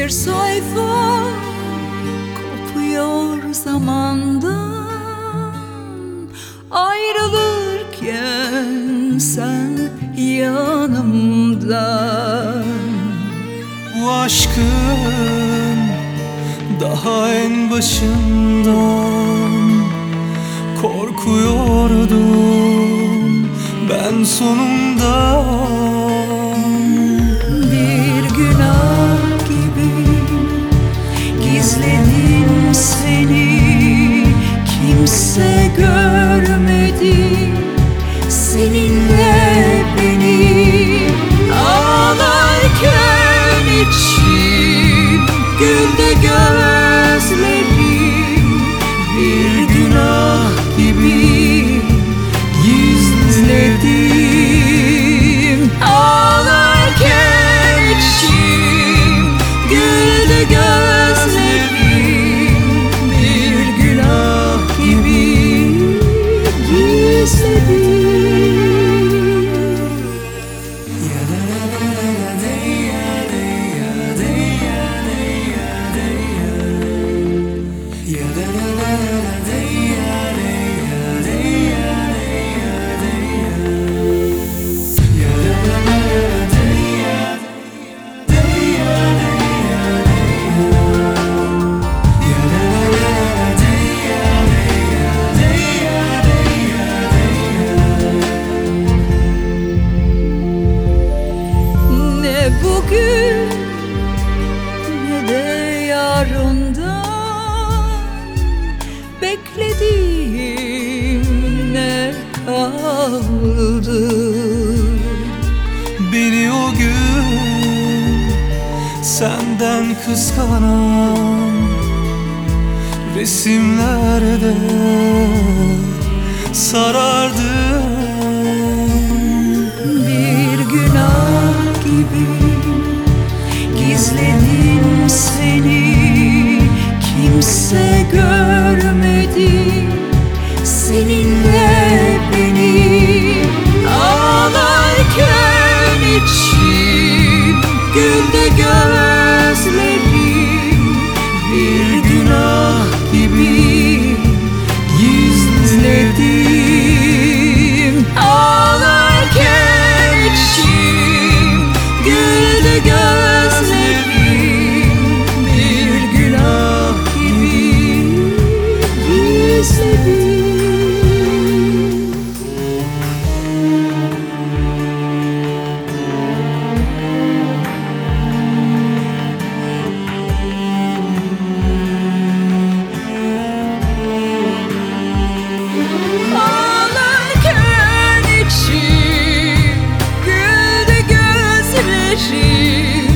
Bir sayfa kopuyor zamandan, ayrılırken sen yanımdan. Bu aşkın daha en başından korkuyordum ben sonunda. Bir günah gibi gizledim seni, kimse görmedi seninle beni. Ağlarken içim, güldü gözlerim. Bir günah gibi gizledim. Ağlarken içim, güldü gözlerim. Bir günah gibi gizledim. Bugün ne de yarından beklediğim ne kaldı? Beni o gün senden kıskanan resimlerde sarardı. Bir günah gibi gizledim seni, kimse görmedi seninle beni. Ağlarken içim, güldü gözlerim. Bir günah gibi gizledim. Ağlarken içim, güldü gözlerim. Bir günah gibi gizledim. Ağlarken içim, güldü gözlerim.